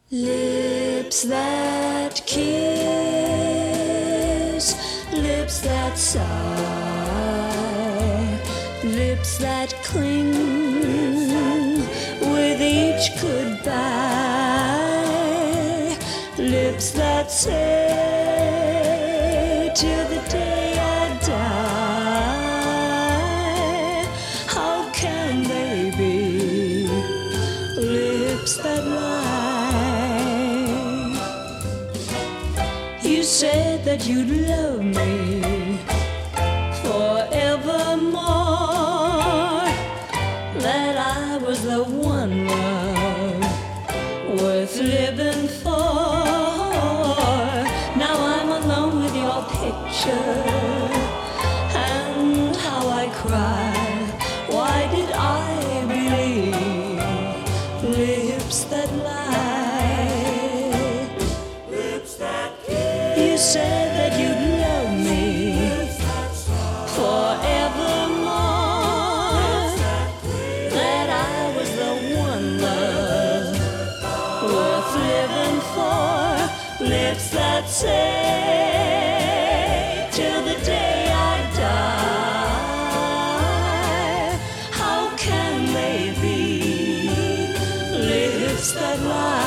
Lips that kiss, lips that sigh, lips that cling with each goodbye, lips that say till the day I die. How can they be lips that lie? You said that you'd love me forevermore, that I was the one love worth living for. Now I'm alone with your picture, and how I cry. Why did I believe lips that lie? You said that you'd love me forevermore, that I was the one love worth living for. Lips that say till the day I die. How can they be lips that lie?